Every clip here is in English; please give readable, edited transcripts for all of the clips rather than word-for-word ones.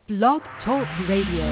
Blog Talk Radio.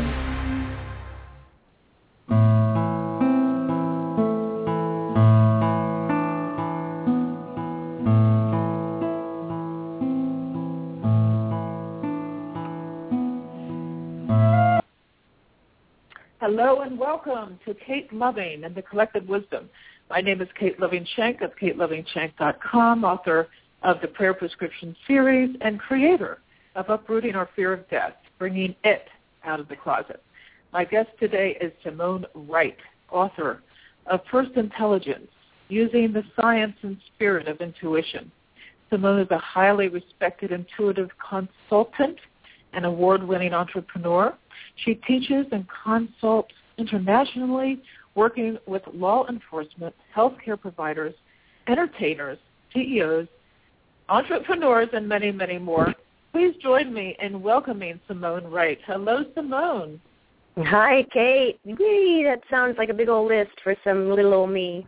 Hello and welcome to Kate Loving and the Collected Wisdom. My name is Kate Loving-Shank of katelovingshank.com, author of the Prayer Prescription series and creator of Uprooting Our Fear of Death, Bringing It Out of the Closet. My guest today is Simone Wright, author of First Intelligence, Using the Science and Spirit of Intuition. Simone is a highly respected intuitive consultant and award-winning entrepreneur. She teaches and consults internationally, working with law enforcement, healthcare providers, entertainers, CEOs, entrepreneurs, and many, many more. Please join me in welcoming Simone Wright. Hello, Simone. Hi, Kate. Whee, that sounds like a big old list for some little old me.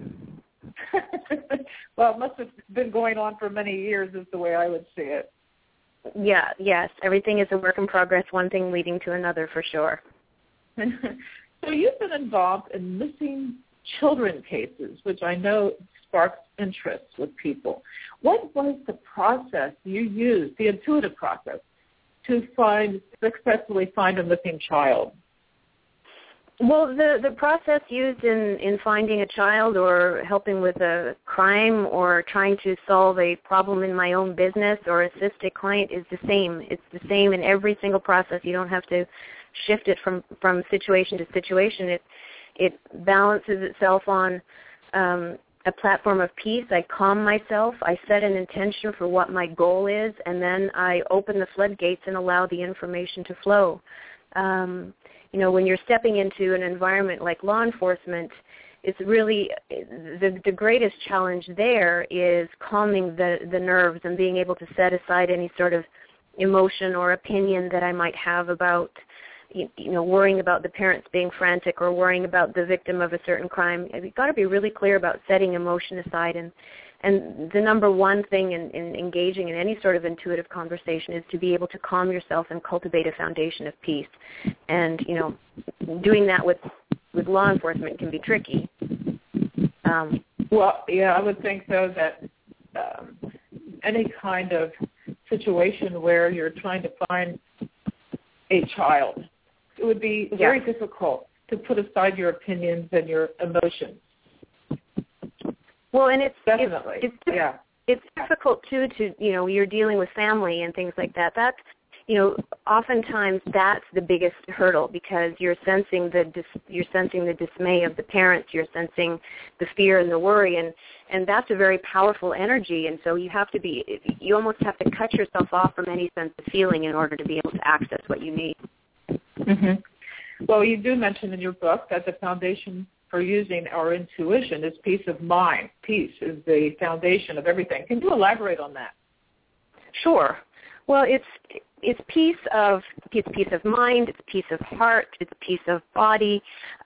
Well, it must have been going on for many years is the way I would see it. Yeah, yes. Everything is a work in progress, one thing leading to another for sure. So you've been involved in missing children cases, which I know sparks interest with people. What was the process you used, the intuitive process, to successfully find a missing child? Well, the process used in finding a child or helping with a crime or trying to solve a problem in my own business or assist a client is the same. It's the same in every single process. You don't have to shift it from situation to situation. It balances itself on a platform of peace. I calm myself. I set an intention for what my goal is, and then I open the floodgates and allow the information to flow. When you're stepping into an environment like law enforcement, it's really the greatest challenge there is calming the nerves and being able to set aside any sort of emotion or opinion that I might have about, worrying about the parents being frantic or worrying about the victim of a certain crime. You've got to be really clear about setting emotion aside. And the number one thing in engaging in any sort of intuitive conversation is to be able to calm yourself and cultivate a foundation of peace. And, doing that with law enforcement can be tricky. Well, yeah, I would think, though, that any kind of situation where you're trying to find a child, it would be very difficult to put aside your opinions and your emotions. Well, and it's definitely, it's difficult too to you're dealing with family and things like that. That's oftentimes that's the biggest hurdle because you're sensing the dismay of the parents, you're sensing the fear and the worry, and that's a very powerful energy. And so you almost have to cut yourself off from any sense of feeling in order to be able to access what you need. Mm-hmm. Well, you do mention in your book that the foundation for using our intuition is peace of mind. Peace is the foundation of everything. Can you elaborate on that? Sure. Well, it's peace of mind, it's peace of heart, it's peace of body.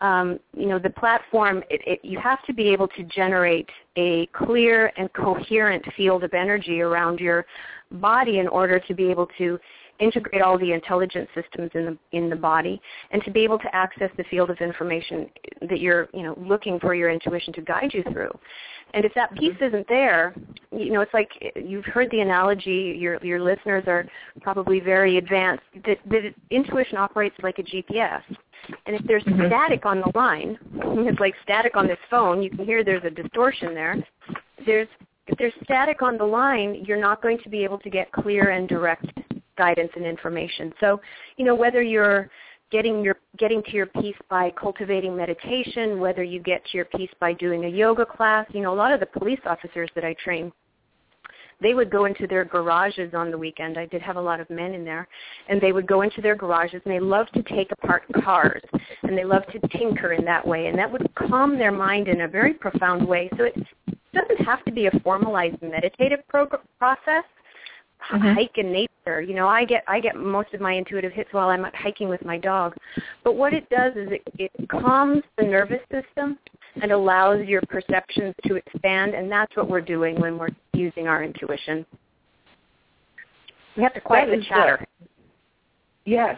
The platform, you have to be able to generate a clear and coherent field of energy around your body in order to be able to integrate all the intelligence systems in the body and to be able to access the field of information that you're looking for your intuition to guide you through. And if that piece isn't there, it's like you've heard the analogy, your listeners are probably very advanced, that intuition operates like a GPS. And if there's static on the line, it's like static on this phone, you can hear there's a distortion there. If there's static on the line, you're not going to be able to get clear and direct guidance and information. So, whether you're getting to your peace by cultivating meditation, whether you get to your peace by doing a yoga class, a lot of the police officers that I train, they would go into their garages on the weekend. I did have a lot of men in there. And they would go into their garages, and they love to take apart cars, and they love to tinker in that way. And that would calm their mind in a very profound way. So it doesn't have to be a formalized meditative process. Hike in nature. I get most of my intuitive hits while I'm hiking with my dog. But what it does is it calms the nervous system and allows your perceptions to expand, and that's what we're doing when we're using our intuition. We have to quiet the chatter. Yes,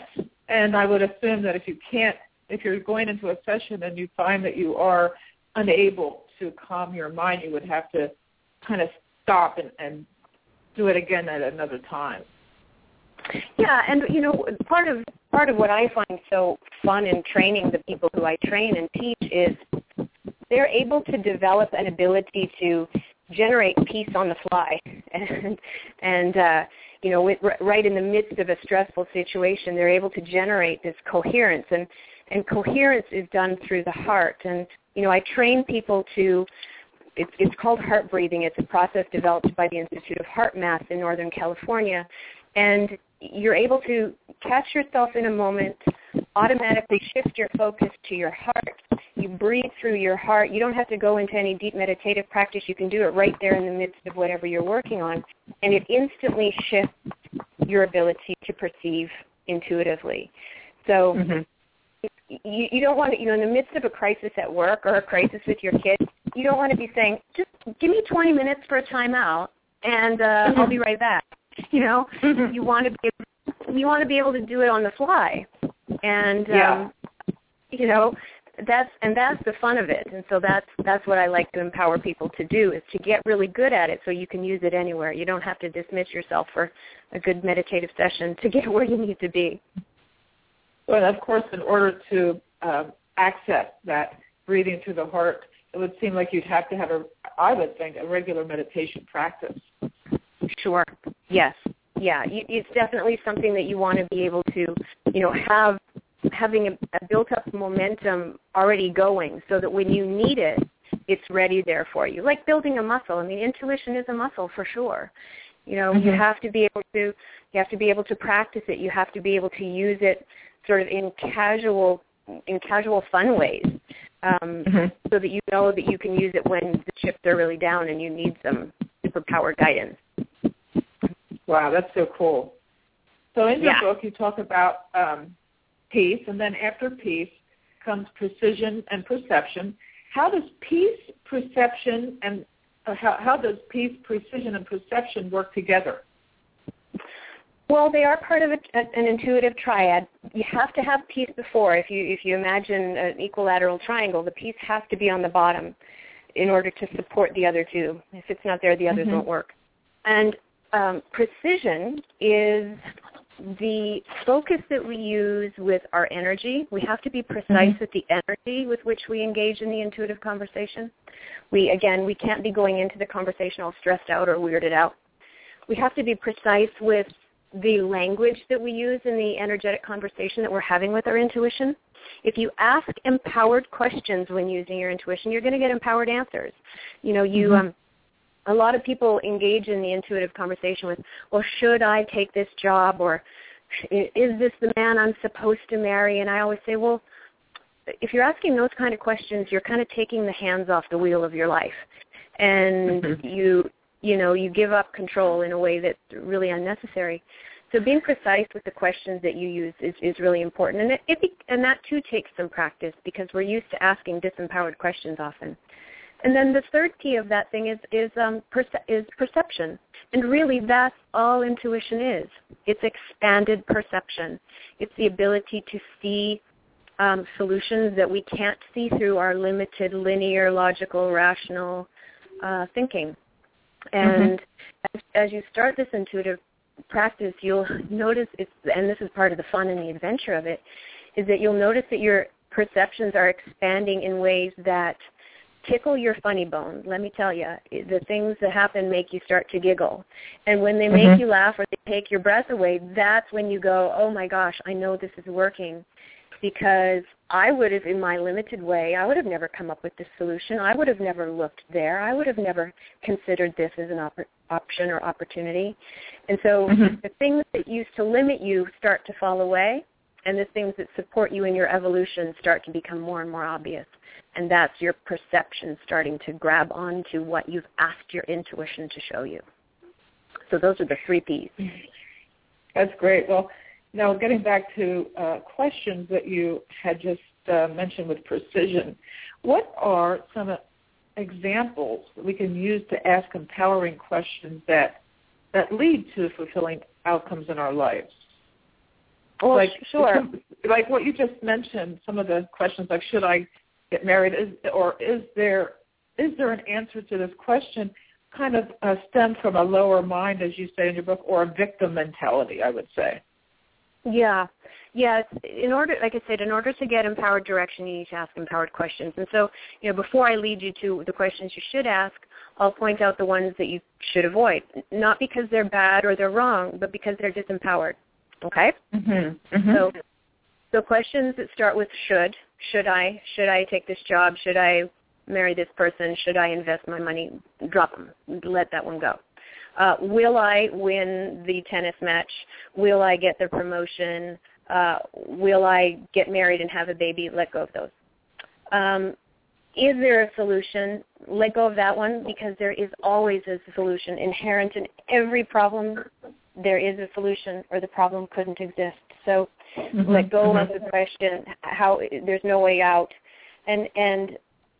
And I would assume that if you're going into a session and you find that you are unable to calm your mind, you would have to kind of stop and do it again at another time. Yeah, and part of what I find so fun in training the people who I train and teach is they're able to develop an ability to generate peace on the fly, and right in the midst of a stressful situation, they're able to generate this coherence, and coherence is done through the heart. And I train people to. It's called heart breathing. It's a process developed by the Institute of Heart Math in Northern California. And you're able to catch yourself in a moment, automatically shift your focus to your heart. You breathe through your heart. You don't have to go into any deep meditative practice. You can do it right there in the midst of whatever you're working on. And it instantly shifts your ability to perceive intuitively. So you don't want to, in the midst of a crisis at work or a crisis with your kids, you don't want to be saying, just give me 20 minutes for a timeout and I'll be right back. You want to be able to do it on the fly. And that's the fun of it. And so that's what I like to empower people to do, is to get really good at it so you can use it anywhere. You don't have to dismiss yourself for a good meditative session to get where you need to be. Well, of course, in order to access that breathing through the heart, it would seem like you'd have to have I would think, a regular meditation practice. Sure. Yes. Yeah. It's definitely something that you want to be able to, having a built-up momentum already going, so that when you need it, it's ready there for you. Like building a muscle. I mean, intuition is a muscle for sure. You have to be able to practice it. You have to be able to use it sort of in casual fun ways, so that you know that you can use it when the chips are really down and you need some superpower guidance. Wow, that's so cool. So in your book, you talk about peace, and then after peace comes precision and perception. How does peace, perception, and how does peace, precision, and perception work together? Well, they are part of an intuitive triad. You have to have peace before. If you imagine an equilateral triangle, the peace has to be on the bottom in order to support the other two. If it's not there, the others won't work. And precision is the focus that we use with our energy. We have to be precise with the energy with which we engage in the intuitive conversation. We can't be going into the conversation all stressed out or weirded out. We have to be precise with the language that we use in the energetic conversation that we're having with our intuition. If you ask empowered questions when using your intuition, you're going to get empowered answers. A lot of people engage in the intuitive conversation with, well, should I take this job, or is this the man I'm supposed to marry? And I always say, well, if you're asking those kind of questions, you're kind of taking the hands off the wheel of your life, and you give up control in a way that's really unnecessary. So being precise with the questions that you use is really important, and that too takes some practice, because we're used to asking disempowered questions often. And then the third key of that thing is perception. And really, that's all intuition is. It's expanded perception. It's the ability to see solutions that we can't see through our limited, linear, logical, rational thinking. And as you start this intuitive practice, you'll notice, and this is part of the fun and the adventure of it, is that you'll notice that your perceptions are expanding in ways that tickle your funny bone. Let me tell you, the things that happen make you start to giggle. And when they make you laugh or they take your breath away, that's when you go, oh my gosh, I know this is working. Because I would have, in my limited way, I would have never come up with this solution. I would have never looked there. I would have never considered this as an option or opportunity. And so the things that used to limit you start to fall away, and the things that support you in your evolution start to become more and more obvious. And that's your perception starting to grab onto what you've asked your intuition to show you. So those are the 3 Ps. That's great. Well, now getting back to questions that you had just mentioned with precision, what are some examples that we can use to ask empowering questions that lead to fulfilling outcomes in our lives? Well, like, sure. Like what you just mentioned, some of the questions like, should I get married, is there an answer to this question, kind of stem from a lower mind, as you say in your book, or a victim mentality, I would say. Yeah. In order to get empowered direction, you need to ask empowered questions. And so, before I lead you to the questions you should ask, I'll point out the ones that you should avoid, not because they're bad or they're wrong, but because they're disempowered. Okay? Mm-hmm. Mm-hmm. So questions that start with should. Should I take this job? Should I marry this person? Should I invest my money? Drop them. Let that one go. Will I win the tennis match? Will I get the promotion? Will I get married and have a baby? Let go of those. Is there a solution? Let go of that one, because there is always a solution. Inherent in every problem, there is a solution, or the problem couldn't exist. So let go of the question, how there's no way out. And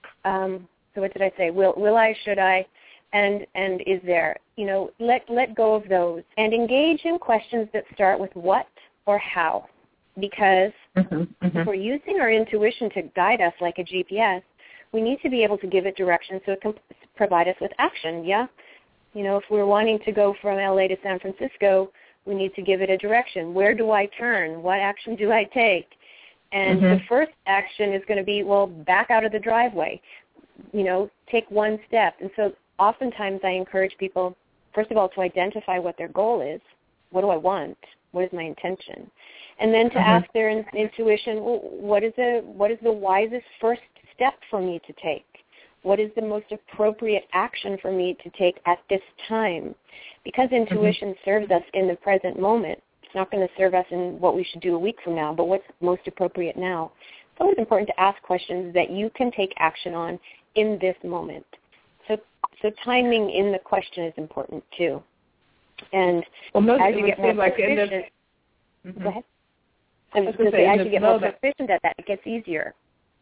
so what did I say? Will I, should I, and is there? Let go of those and engage in questions that start with what or how. Because if we're using our intuition to guide us like a GPS, we need to be able to give it direction so it can provide us with action, yeah? If we're wanting to go from LA to San Francisco, we need to give it a direction. Where do I turn? What action do I take? And the first action is going to be, back out of the driveway. Take one step. And so oftentimes I encourage people, first of all, to identify what their goal is. What do I want? What is my intention? And then to ask their intuition, what is the wisest first step for me to take? What is the most appropriate action for me to take at this time? Because intuition serves us in the present moment. It's not going to serve us in what we should do a week from now, but what's most appropriate now. It's always important to ask questions that you can take action on in this moment. So timing in the question is important too. And as you get more proficient, go ahead. I was going to say, as you get more proficient at that, it gets easier.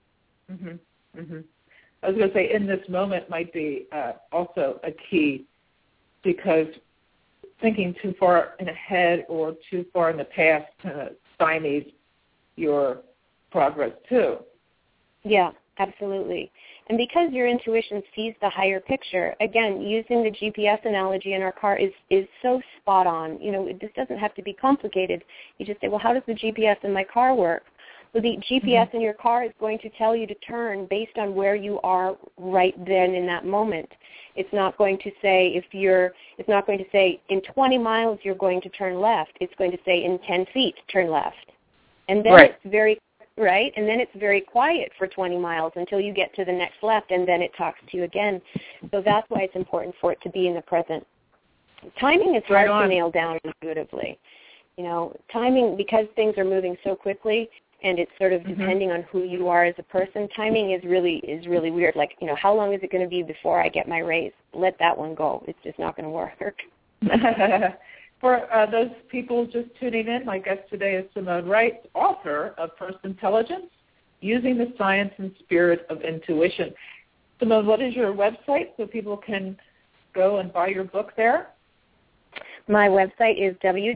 I was going to say, in this moment might be also a key, because thinking too far in ahead or too far in the past kind of stymies your progress too. Yeah, absolutely. And because your intuition sees the higher picture, again, using the GPS analogy in our car is so spot on. This doesn't have to be complicated. You just say, well, how does the GPS in my car work? Well, the GPS in your car is going to tell you to turn based on where you are right then in that moment. It's not going to say it's not going to say in 20 miles you're going to turn left. It's going to say in 10 feet turn left. And then it's very and then it's very quiet for 20 miles until you get to the next left, and then it talks to you again. So that's why it's important for it to be in the present. Timing is hard to nail down intuitively. Timing, because things are moving so quickly, and it's sort of depending on who you are as a person. Timing is really weird. Like, how long is it going to be before I get my raise? Let that one go. It's just not going to work. For those people just tuning in, my guest today is Simone Wright, author of First Intelligence, Using the Science and Spirit of Intuition. Simone, what is your website so people can go and buy your book there? My website is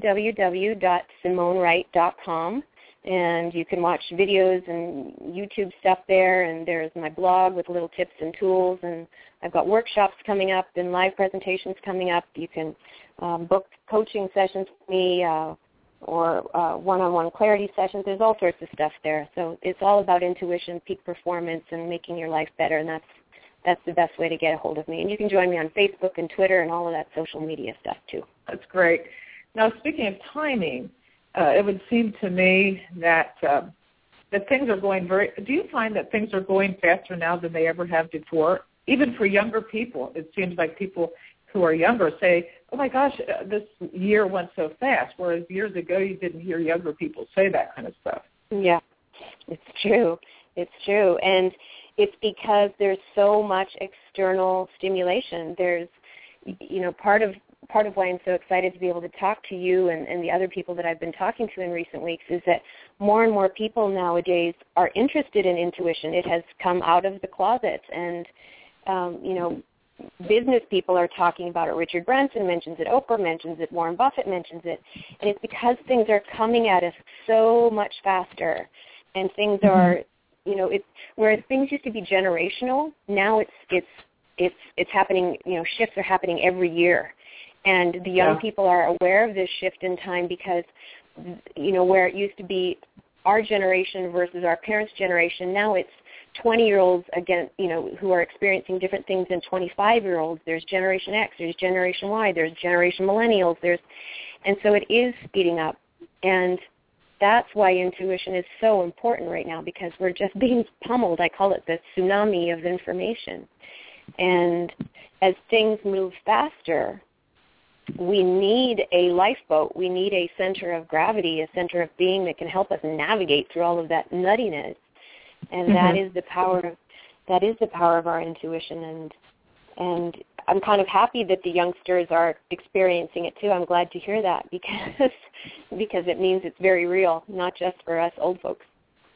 www.simonewright.com. And you can watch videos and YouTube stuff there, and there's my blog with little tips and tools, and I've got workshops coming up and live presentations coming up. You can book coaching sessions with me or one-on-one clarity sessions. There's all sorts of stuff there. So it's all about intuition, peak performance, and making your life better, and that's the best way to get a hold of me. And you can join me on Facebook and Twitter and all of that social media stuff too. That's great. Now, speaking of timing, it would seem to me that things are going do you find that things are going faster now than they ever have before? Even for younger people, it seems like people who are younger say, oh my gosh, this year went so fast, whereas years ago you didn't hear younger people say that kind of stuff. Yeah, it's true. And it's because there's so much external stimulation. There's, part of why I'm so excited to be able to talk to you and the other people that I've been talking to in recent weeks is that more and more people nowadays are interested in intuition. It has come out of the closet, and business people are talking about it. Richard Branson mentions it. Oprah mentions it. Warren Buffett mentions it. And it's because things are coming at us so much faster, and things are, it's whereas things used to be generational. Now it's happening. Shifts are happening every year, and the young people are aware of this shift in time because, where it used to be our generation versus our parents' generation, now it's 20-year-olds again, who are experiencing different things than 25-year-olds. There's Generation X, there's Generation Y, there's Generation Millennials, and so it is speeding up. And that's why intuition is so important right now, because we're just being pummeled. I call it the tsunami of information. And as things move faster, we need a lifeboat. We need a center of gravity, a center of being that can help us navigate through all of that nuttiness. And that is the power of our intuition. And I'm kind of happy that the youngsters are experiencing it too. I'm glad to hear that because it means it's very real, not just for us old folks.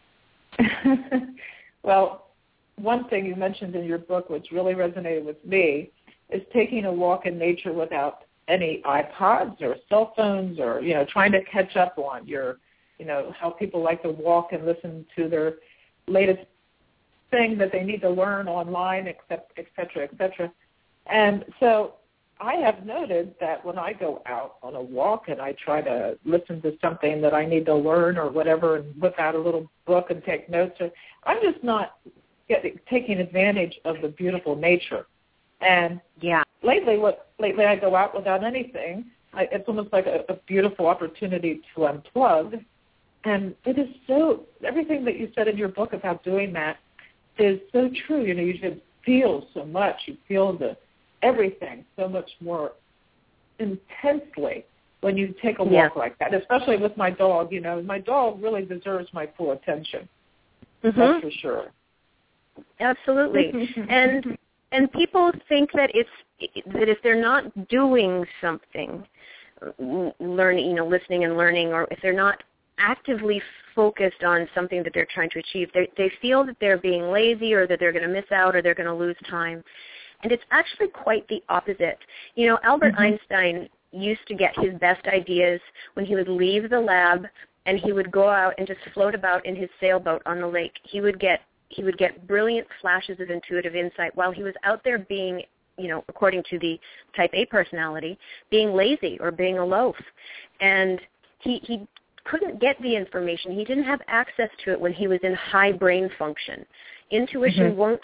Well, one thing you mentioned in your book, which really resonated with me, is taking a walk in nature without any iPods or cell phones or, trying to catch up on your, how people like to walk and listen to their latest thing that they need to learn online, et cetera, et cetera. And so I have noted that when I go out on a walk and I try to listen to something that I need to learn or whatever and whip out a little book and take notes, I'm just not taking advantage of the beautiful nature. And lately I go out without anything. It's almost like a beautiful opportunity to unplug. And it is everything that you said in your book about doing that is so true. You just feel so much. You feel everything so much more intensely when you take a walk like that, especially with my dog. My dog really deserves my full attention. That's for sure. Absolutely. And people think that if they're not doing something, learning, listening and learning, or if they're not actively focused on something that they're trying to achieve, they feel that they're being lazy or that they're going to miss out or they're going to lose time. And it's actually quite the opposite. Albert Einstein used to get his best ideas when he would leave the lab and he would go out and just float about in his sailboat on the lake. He would get brilliant flashes of intuitive insight while he was out there being, according to the type A personality, being lazy or being a loaf. And he couldn't get the information. He didn't have access to it when he was in high brain function. Intuition won't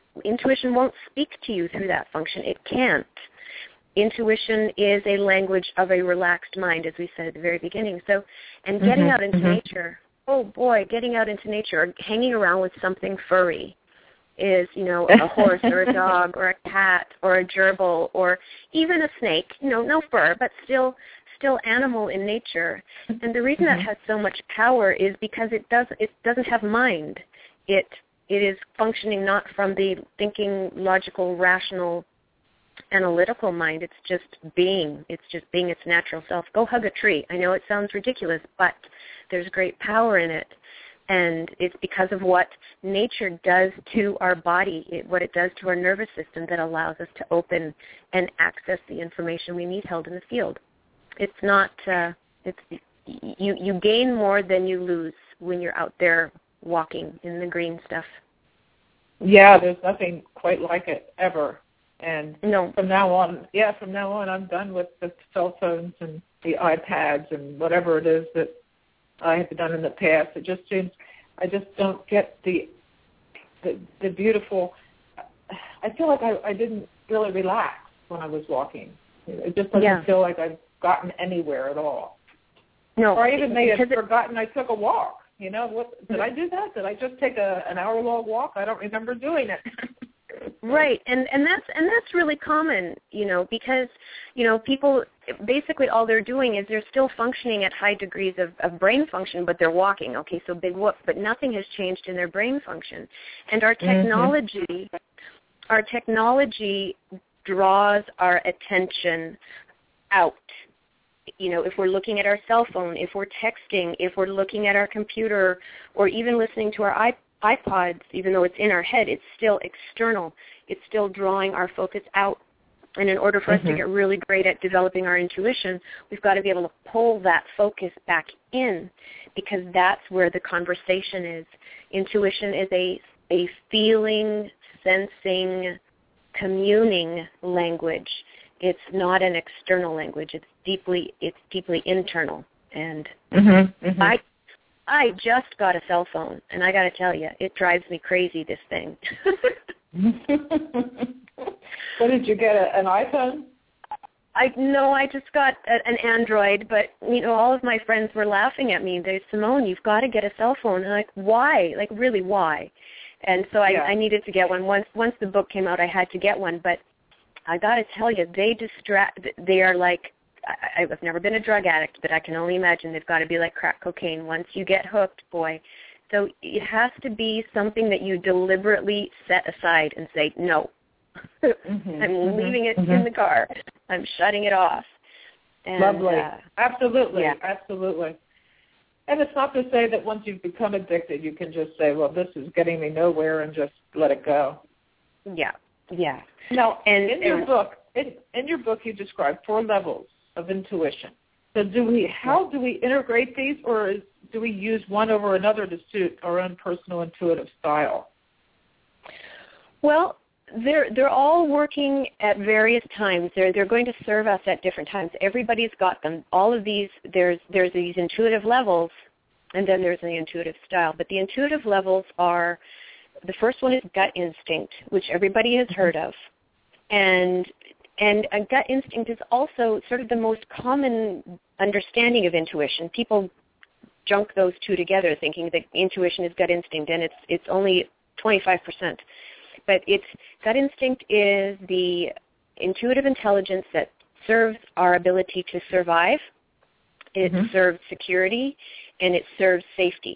speak to you through that function. It can't. Intuition is a language of a relaxed mind, as we said at the very beginning. So, and getting out into nature, getting out into nature or hanging around with something furry is, a horse or a dog or a cat or a gerbil or even a snake, no fur, but still animal in nature. And the reason that has so much power is because it doesn't have mind. It is functioning not from the thinking, logical, rational, analytical mind. It's just being. It's just being its natural self. Go hug a tree. I know it sounds ridiculous, but there's great power in it. And it's because of what nature does to our body, what it does to our nervous system that allows us to open and access the information we need held in the field. It's not, you gain more than you lose when you're out there walking in the green stuff. Yeah, there's nothing quite like it ever. And from now on, I'm done with the cell phones and the iPads and whatever it is that I have done in the past. It just seems I just don't get the beautiful. I feel like I didn't really relax when I was walking. It just doesn't feel like I've gotten anywhere at all. No, or I even may have forgotten I took a walk. Did I do that? Did I just take an hour-long walk? I don't remember doing it. Right, and that's really common, because, people, basically all they're doing is they're still functioning at high degrees of brain function, but they're walking. Okay, so big whoop, but nothing has changed in their brain function. And our technology draws our attention out. If we're looking at our cell phone, if we're texting, if we're looking at our computer, or even listening to our iPods, even though it's in our head, it's still external. It's still drawing our focus out. And in order for us to get really great at developing our intuition, we've got to be able to pull that focus back in, because that's where the conversation is. Intuition is a feeling, sensing, communing language. It's not an external language. It's deeply internal. And I just got a cell phone, and I got to tell you, it drives me crazy, this thing. What did you get, an iPhone? No, I just got an Android, but, all of my friends were laughing at me. They're, Simone, you've got to get a cell phone. And I'm like, why? Like, really, why? And so I needed to get one. Once the book came out, I had to get one. But I got to tell you, they are like, I've never been a drug addict, but I can only imagine they've got to be like crack cocaine. Once you get hooked, boy. So it has to be something that you deliberately set aside and say, no. I'm leaving it in the car. I'm shutting it off. And, lovely. Absolutely. Yeah. Absolutely. And it's not to say that once you've become addicted, you can just say, well, this is getting me nowhere, and just let it go. Yeah. Yeah. Now, in your book, you describe 4 levels of intuition. So how do we integrate these, or do we use one over another to suit our own personal intuitive style? Well, they're all working at various times. They're going to serve us at different times. Everybody's got them. All of these, there's these intuitive levels, and then there's the intuitive style. But the intuitive levels are, the first one is gut instinct, which everybody has heard of. And a gut instinct is also sort of the most common understanding of intuition. People junk those two together, thinking that intuition is gut instinct, and it's only 25%. But gut instinct is the intuitive intelligence that serves our ability to survive. It serves security, and it serves safety.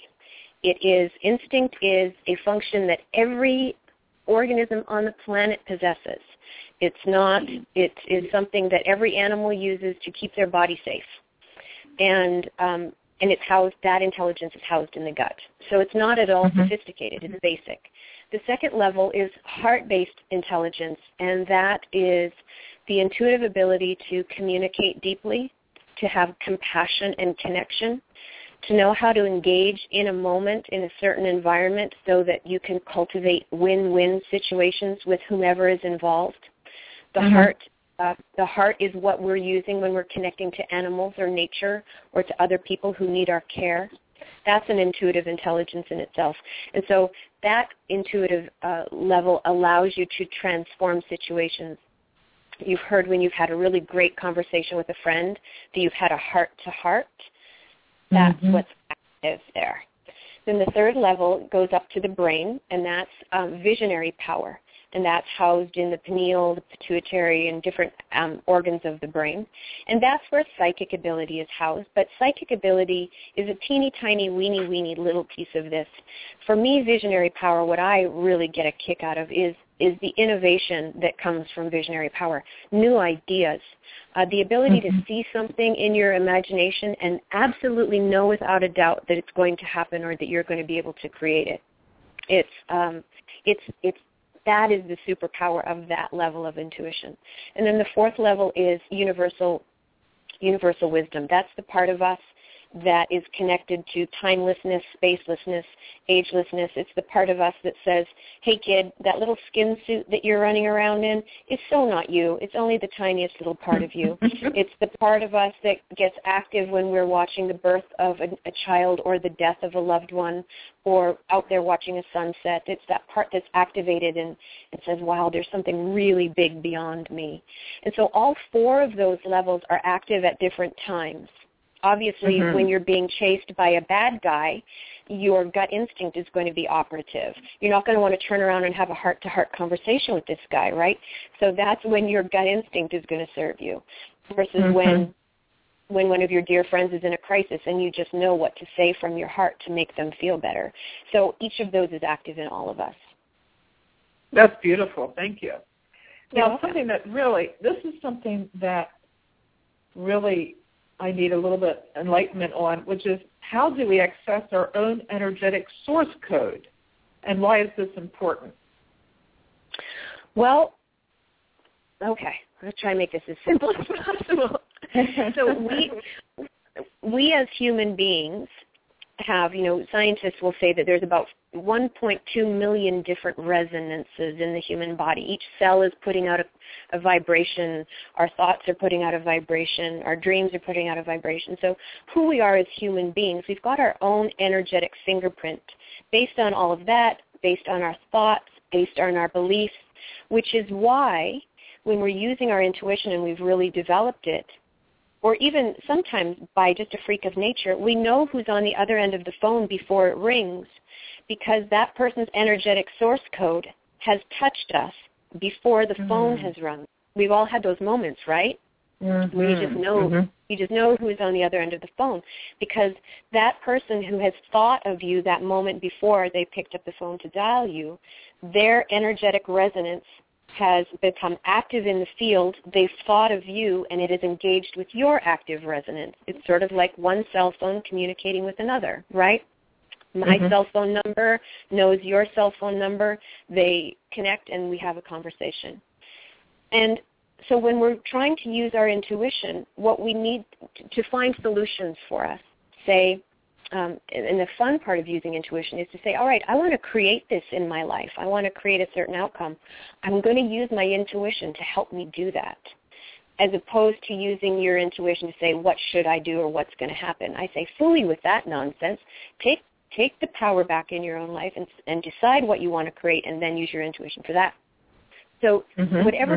Instinct is a function that every organism on the planet possesses. It is something that every animal uses to keep their body safe. And that intelligence is housed in the gut. So it's not at all sophisticated. It's basic. The second level is heart-based intelligence, and that is the intuitive ability to communicate deeply, to have compassion and connection, to know how to engage in a moment in a certain environment so that you can cultivate win-win situations with whomever is involved. The heart is what we're using when we're connecting to animals or nature or to other people who need our care. That's an intuitive intelligence in itself. And so that intuitive level allows you to transform situations. You've heard when you've had a really great conversation with a friend that you've had a heart-to-heart. That's what's active there. Then the third level goes up to the brain, and that's visionary power. And that's housed in the pineal, the pituitary, and different organs of the brain. And that's where psychic ability is housed. But psychic ability is a teeny tiny, weeny little piece of this. For me, visionary power, what I really get a kick out of is the innovation that comes from visionary power, new ideas, the ability to see something in your imagination and absolutely know without a doubt that it's going to happen or that you're going to be able to create it. That is the superpower of that level of intuition. And then the fourth level is universal wisdom. That's the part of us that is connected to timelessness, spacelessness, agelessness. It's the part of us that says, hey kid, that little skin suit that you're running around in is so not you. It's only the tiniest little part of you. It's the part of us that gets active when we're watching the birth of a child or the death of a loved one or out there watching a sunset. It's that part that's activated and it says, wow, there's something really big beyond me. And so all four of those levels are active at different times. Obviously, when you're being chased by a bad guy, your gut instinct is going to be operative. You're not going to want to turn around and have a heart-to-heart conversation with this guy, right? So that's when your gut instinct is going to serve you versus when one of your dear friends is in a crisis and you just know what to say from your heart to make them feel better. So each of those is active in all of us. That's beautiful. Thank you. Now, this is something that really I need a little bit enlightenment on, which is how do we access our own energetic source code? And why is this important? Well, okay, I'm going to try and make this as simple as possible. So we as human beings have, scientists will say that there's about 1.2 million different resonances in the human body. Each cell is putting out a vibration. Our thoughts are putting out a vibration. Our dreams are putting out a vibration. So who we are as human beings, we've got our own energetic fingerprint based on all of that, based on our thoughts, based on our beliefs, which is why when we're using our intuition and we've really developed it, or even sometimes by just a freak of nature, we know who's on the other end of the phone before it rings because that person's energetic source code has touched us before the phone has rung. We've all had those moments, right? Mm-hmm. Where you just know who's on the other end of the phone because that person who has thought of you that moment before they picked up the phone to dial you, their energetic resonance has become active in the field. They've thought of you, and it is engaged with your active resonance. It's sort of like one cell phone communicating with another, right? My cell phone number knows your cell phone number. They connect, and we have a conversation. And so when we're trying to use our intuition, what we need to find solutions for us, say, and the fun part of using intuition is to say, all right, I want to create this in my life. I want to create a certain outcome. I'm going to use my intuition to help me do that, as opposed to using your intuition to say, what should I do or what's going to happen. I say, fully with that nonsense, take the power back in your own life and decide what you want to create and then use your intuition for that. So whatever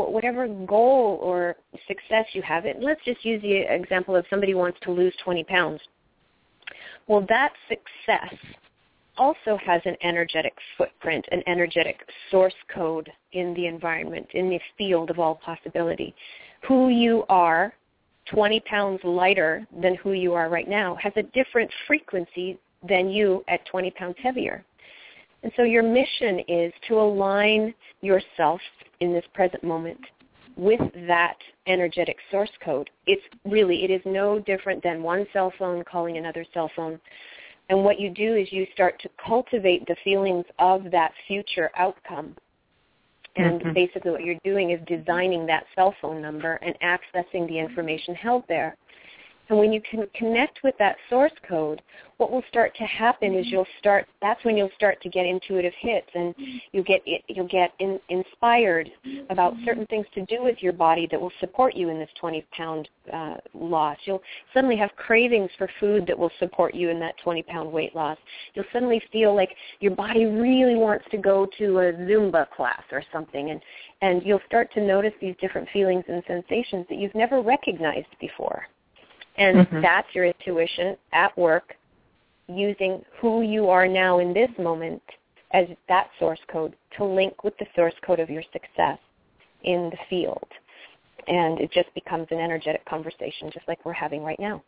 goal or success you have, let's just use the example of somebody who wants to lose 20 pounds. Well, that success also has an energetic footprint, an energetic source code in the environment, in the field of all possibility. Who you are, 20 pounds lighter than who you are right now, has a different frequency than you at 20 pounds heavier. And so your mission is to align yourself in this present moment with that energetic source code. It is no different than one cell phone calling another cell phone. And what you do is you start to cultivate the feelings of that future outcome. And basically what you're doing is designing that cell phone number and accessing the information held there. And when you can connect with that source code, what will start to happen is that's when you'll start to get intuitive hits, and you'll get inspired about certain things to do with your body that will support you in this 20-pound loss. You'll suddenly have cravings for food that will support you in that 20-pound weight loss. You'll suddenly feel like your body really wants to go to a Zumba class or something, and you'll start to notice these different feelings and sensations that you've never recognized before. And that's your intuition at work, using who you are now in this moment as that source code to link with the source code of your success in the field. And it just becomes an energetic conversation just like we're having right now.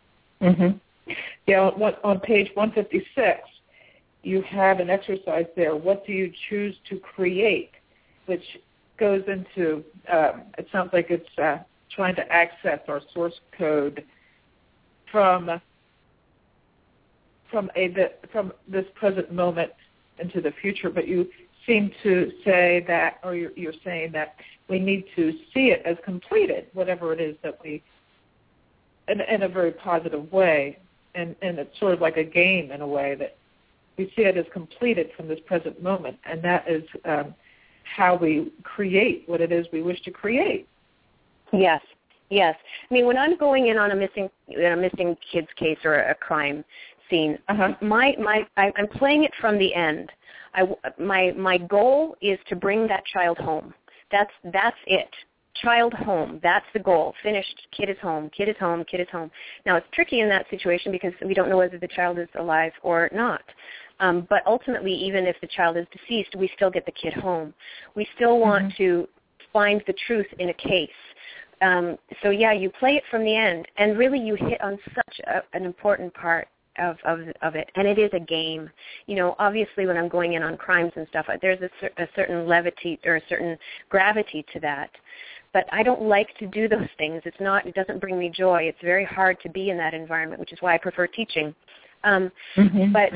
Yeah, on page 156, you have an exercise there. What do you choose to create? Which goes into, it sounds like it's trying to access our source code from this present moment into the future, but you seem to say that, or you're saying that we need to see it as completed, whatever it is that we, in a very positive way, and it's sort of like a game in a way that we see it as completed from this present moment, and that is how we create what it is we wish to create. Yes. Yes. I mean, when I'm going in on a missing kid's case or a crime scene, I'm playing it from the end. My goal is to bring that child home. That's it. Child home. That's the goal. Finished. Kid is home. Kid is home. Kid is home. Now, it's tricky in that situation because we don't know whether the child is alive or not. But ultimately, even if the child is deceased, we still get the kid home. We still want to find the truth in a case. So you play it from the end, and really you hit on such an important part of it, and it is a game. Obviously when I'm going in on crimes and stuff, there's a certain levity or a certain gravity to that. But I don't like to do those things. It doesn't bring me joy. It's very hard to be in that environment, which is why I prefer teaching. But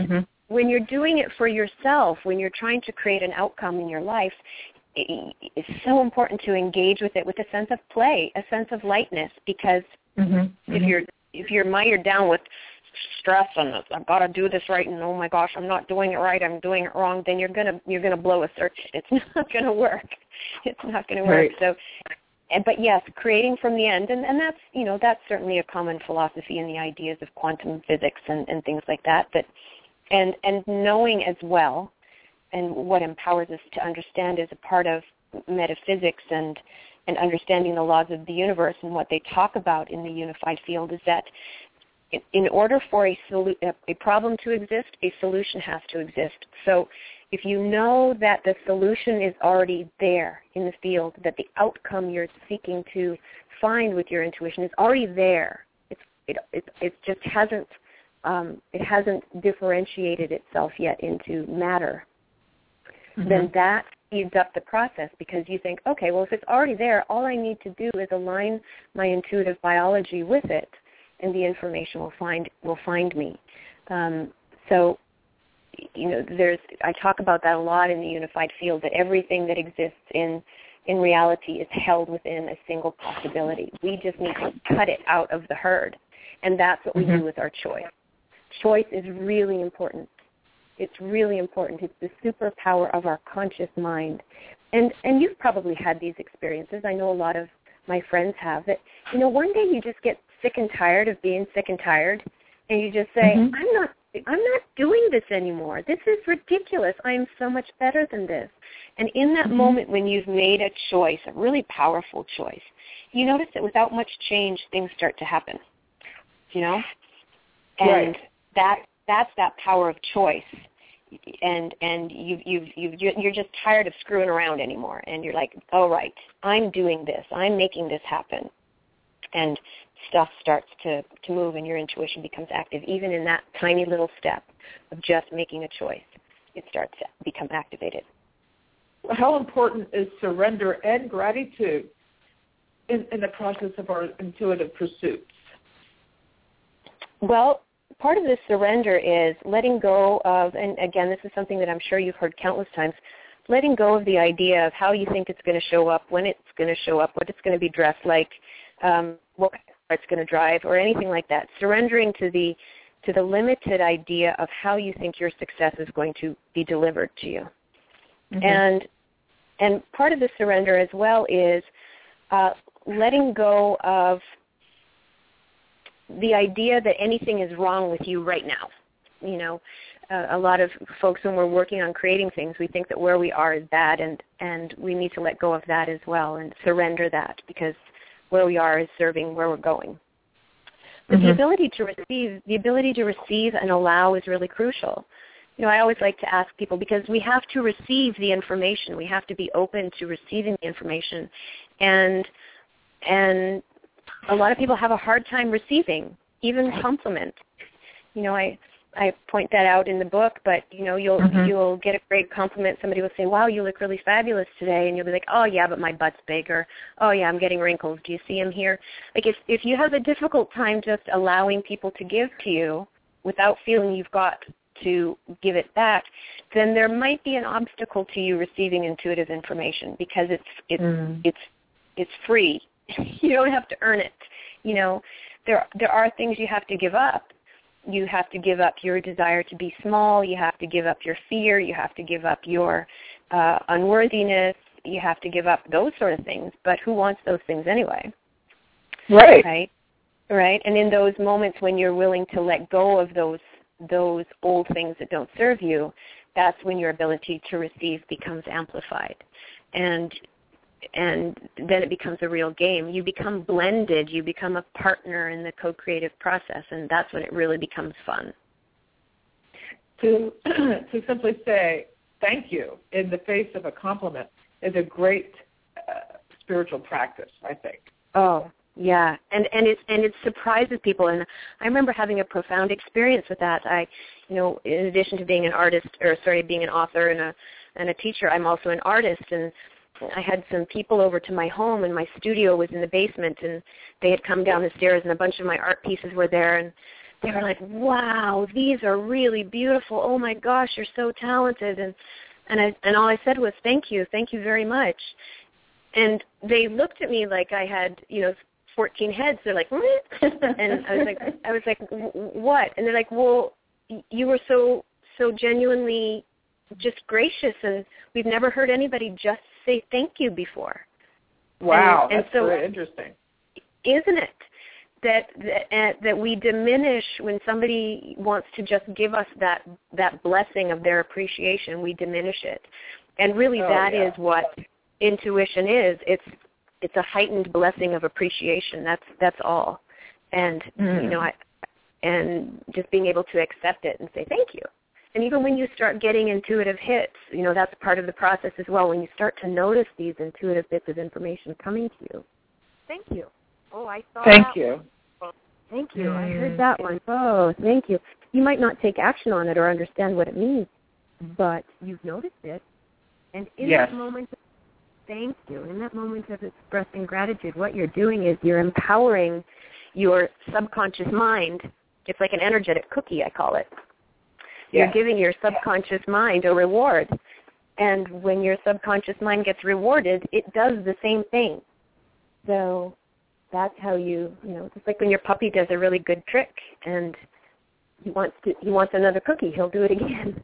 when you're doing it for yourself, when you're trying to create an outcome in your life, it's so important to engage with it with a sense of play, a sense of lightness, because if you're mired down with stress and I've got to do this right, and oh my gosh, I'm not doing it right, I'm doing it wrong, then you're gonna blow a circuit. It's not gonna work. It's not gonna work. So, but yes, creating from the end, and that's that's certainly a common philosophy in the ideas of quantum physics and things like that. But and knowing as well, and what empowers us to understand as a part of metaphysics and understanding the laws of the universe and what they talk about in the unified field is that in order for a problem to exist, a solution has to exist. So if you know that the solution is already there in the field, that the outcome you're seeking to find with your intuition is already there, it just hasn't differentiated itself yet into matter, then that speeds up the process, because you think, okay, well, if it's already there, all I need to do is align my intuitive biology with it, and the information will find me. So, I talk about that a lot in the unified field, that everything that exists in reality is held within a single possibility. We just need to cut it out of the herd, and that's what we do with our choice. Choice is really important. It's really important. It's the superpower of our conscious mind. And you've probably had these experiences. I know a lot of my friends have, that, one day you just get sick and tired of being sick and tired, and you just say, I'm not doing this anymore. This is ridiculous. I'm so much better than this. And in that moment when you've made a choice, a really powerful choice, you notice that without much change, things start to happen. And that's that power of choice. And you're just tired of screwing around anymore, and you're like, all right, I'm doing this. I'm making this happen. And stuff starts to move, and your intuition becomes active. Even in that tiny little step of just making a choice, it starts to become activated. How important is surrender and gratitude in the process of our intuitive pursuits? Well, part of this surrender is letting go of, and again, this is something that I'm sure you've heard countless times, letting go of the idea of how you think it's going to show up, when it's going to show up, what it's going to be dressed like, what it's going to drive, or anything like that. Surrendering to the limited idea of how you think your success is going to be delivered to you. And part of the surrender as well is letting go of the idea that anything is wrong with you right now. A lot of folks, when we're working on creating things, we think that where we are is bad, and we need to let go of that as well and surrender that, because where we are is serving where we're going. But the ability to receive and allow is really crucial. I always like to ask people, because we have to receive the information. We have to be open to receiving the information. And a lot of people have a hard time receiving, even compliment. I point that out in the book, but you'll get a great compliment. Somebody will say, "Wow, you look really fabulous today," and you'll be like, "Oh yeah, but my butt's big," or "Oh yeah, I'm getting wrinkles. Do you see them here?" Like if you have a difficult time just allowing people to give to you without feeling you've got to give it back, then there might be an obstacle to you receiving intuitive information, because it's free. You don't have to earn it. There are things you have to give up. You have to give up your desire to be small. You have to give up your fear. You have to give up your unworthiness. You have to give up those sort of things. But who wants those things anyway? Right. And in those moments when you're willing to let go of those old things that don't serve you, that's when your ability to receive becomes amplified. And then it becomes a real game. You become blended. You become a partner in the co-creative process, and that's when it really becomes fun. To simply say thank you in the face of a compliment is a great spiritual practice, I think. Oh, yeah, and it surprises people. And I remember having a profound experience with that. In addition to being an artist, being an author and a teacher, I'm also an artist, and I had some people over to my home, and my studio was in the basement, and they had come down the stairs, and a bunch of my art pieces were there, and they were like, wow, these are really beautiful. Oh, my gosh, you're so talented. And all I said was, thank you very much. And they looked at me like I had, 14 heads. They're like, what? And I was like, what? And they're like, well, you were so genuinely just gracious, and we've never heard anybody just say thank you before. Wow, and that's so, very interesting. Isn't it that we diminish when somebody wants to just give us that blessing of their appreciation? We diminish it, and really that is what intuition is. It's a heightened blessing of appreciation. That's all, and and just being able to accept it and say thank you. And even when you start getting intuitive hits, that's part of the process as well. When you start to notice these intuitive bits of information coming to you, thank you. Oh, I saw Thank that you. one. Thank you. I heard that one. Oh, thank you. You might not take action on it or understand what it means, but you've noticed it. And in that moment of thank you, in that moment of expressing gratitude, what you're doing is you're empowering your subconscious mind. It's like an energetic cookie, I call it. You're giving your subconscious mind a reward. And when your subconscious mind gets rewarded, it does the same thing. So that's how just like when your puppy does a really good trick and he wants another cookie, he'll do it again.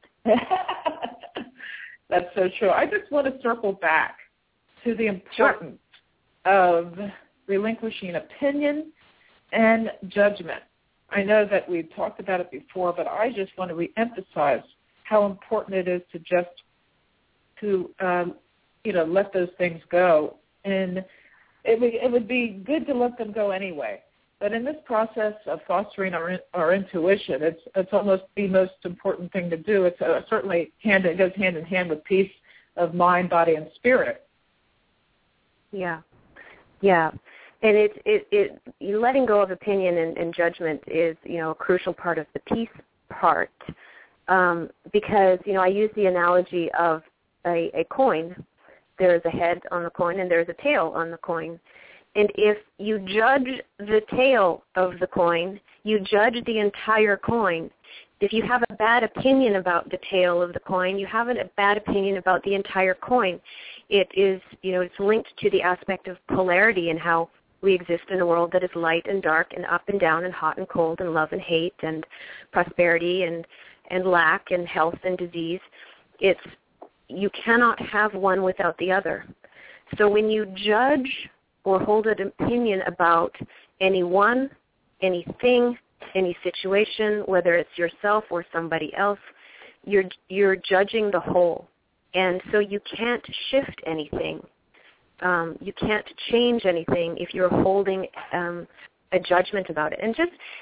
That's so true. I just want to circle back to the importance of relinquishing opinion and judgment. I know that we've talked about it before, but I just want to reemphasize how important it is to let those things go. And it would be good to let them go anyway. But in this process of fostering our intuition, it's almost the most important thing to do. It's certainly it goes hand in hand with peace of mind, body, and spirit. Yeah. And letting go of opinion and judgment is, a crucial part of the peace part, because, I use the analogy of a coin. There's a head on the coin and there's a tail on the coin. And if you judge the tail of the coin, you judge the entire coin. If you have a bad opinion about the tail of the coin, you have a bad opinion about the entire coin. It is, it's linked to the aspect of polarity and how we exist in a world that is light and dark and up and down and hot and cold and love and hate and prosperity and lack and health and disease. You cannot have one without the other. So when you judge or hold an opinion about anyone, anything, any situation, whether it's yourself or somebody else, you're judging the whole. And so you can't shift anything. You can't change anything if you're holding a judgment about it. And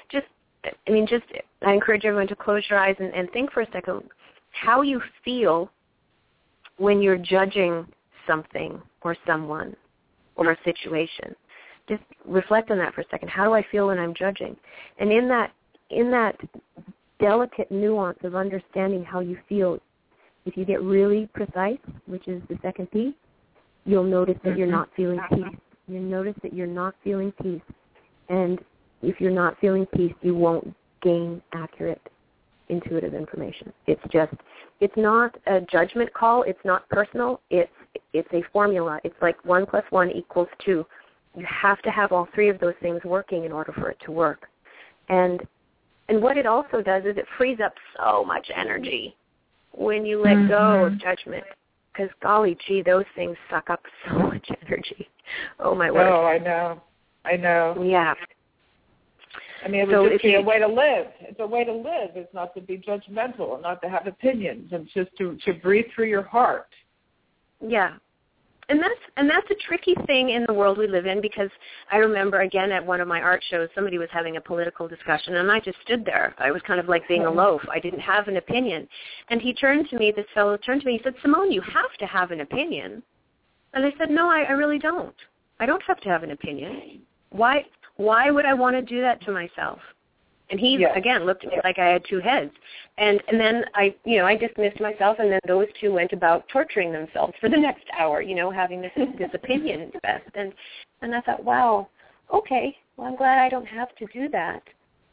I encourage everyone to close your eyes and think for a second how you feel when you're judging something or someone or a situation. Just reflect on that for a second. How do I feel when I'm judging? And in that delicate nuance of understanding how you feel, if you get really precise, which is the second piece, you'll notice that you're not feeling peace. You'll notice that you're not feeling peace. And if you're not feeling peace, you won't gain accurate, intuitive information. It's not a judgment call. It's not personal. It's a formula. It's like 1 + 1 = 2. You have to have all three of those things working in order for it to work. And what it also does is it frees up so much energy when you let go of judgment. Because, golly gee, those things suck up so much energy. Oh, my word. Oh, I know. Yeah. I mean, it would just be a way to live. It's a way to live. It's not to be judgmental and not to have opinions. It's just to breathe through your heart. Yeah. And that's a tricky thing in the world we live in, because I remember, again, at one of my art shows, somebody was having a political discussion, and I just stood there. I was kind of like being a loaf. I didn't have an opinion. And this fellow turned to me, he said, Simone, you have to have an opinion. And I said, no, I really don't. I don't have to have an opinion. Why would I want to do that to myself? And he, again, looked at me like I had two heads. And then I dismissed myself, and then those two went about torturing themselves for the next hour, having this opinion best. And I thought, wow, okay, well, I'm glad I don't have to do that.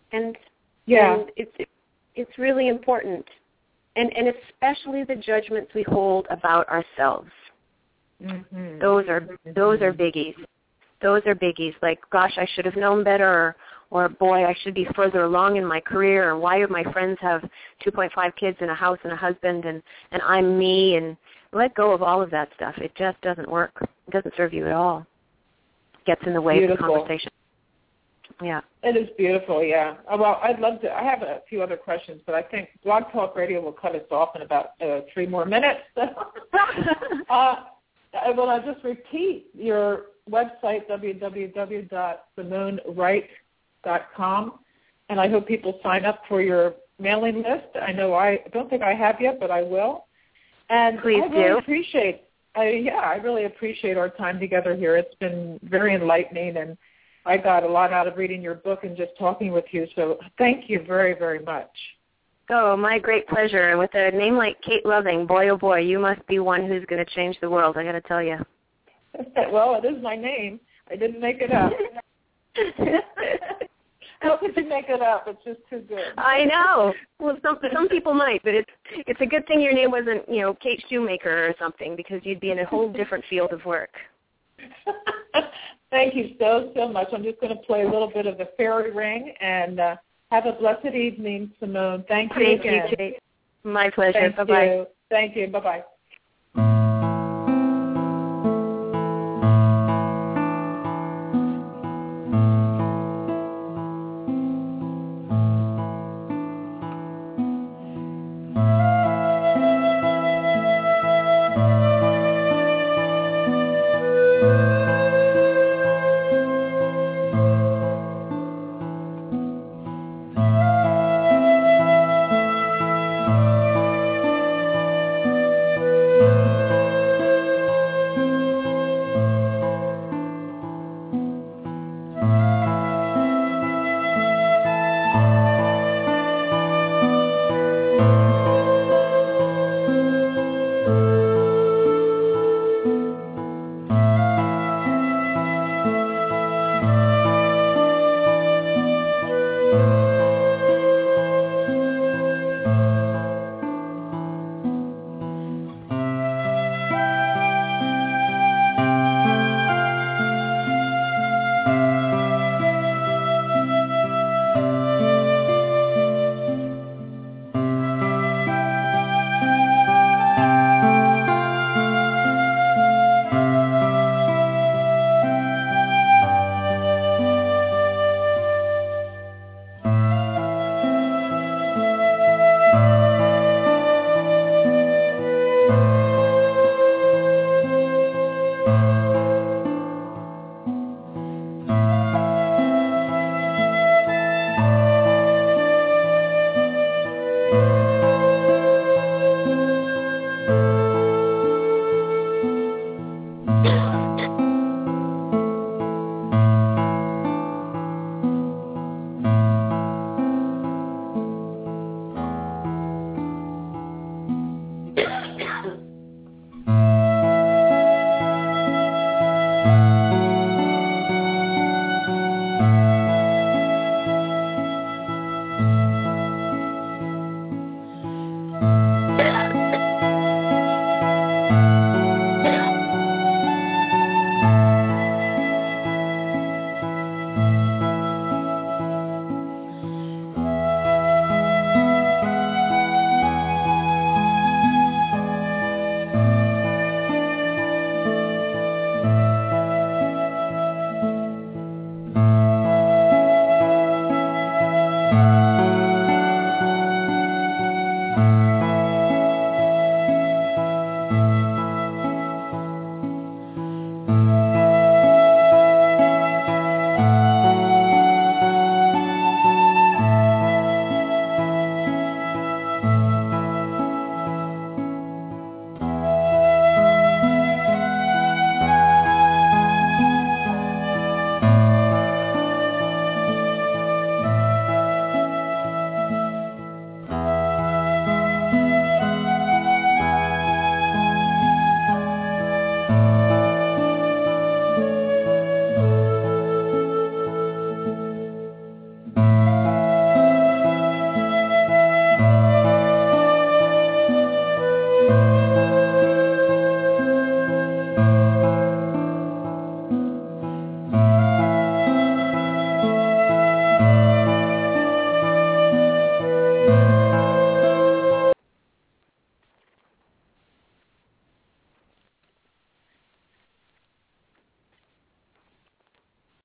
And yeah, and it's really important, and especially the judgments we hold about ourselves. mm-hmm. Those are biggies. Those are biggies. Like, gosh, I should have known better, or boy, I should be further along in my career, or why do my friends have 2.5 kids and a house and a husband, and I'm me, and let go of all of that stuff. It just doesn't work. It doesn't serve you at all. It gets in the way of the conversation. Yeah. It is beautiful, yeah. Well, I'd love to. I have a few other questions, but I think Blog Talk Radio will cut us off in about 3 more minutes. Well, I'll just repeat your website, www.SimoneWright.com, and I hope people sign up for your mailing list. I know I don't think I have yet, but I will. And Please I really do. I really appreciate our time together here. It's been very enlightening, and I got a lot out of reading your book and just talking with you. So thank you very, very much. Oh, my great pleasure. And with a name like Kate Loving, boy, oh boy, you must be one who's going to change the world, I got to tell you. Well, it is my name. I didn't make it up. How could you make it up? It's just too good. I know. Well, some people might, but it's a good thing your name wasn't, Kate Shoemaker or something, because you'd be in a whole different field of work. Thank you so much. I'm just going to play a little bit of the fairy ring, and have a blessed evening, Simone. Thank you again. Thank you, Kate. My pleasure. Bye-bye. Thank you. Bye-bye.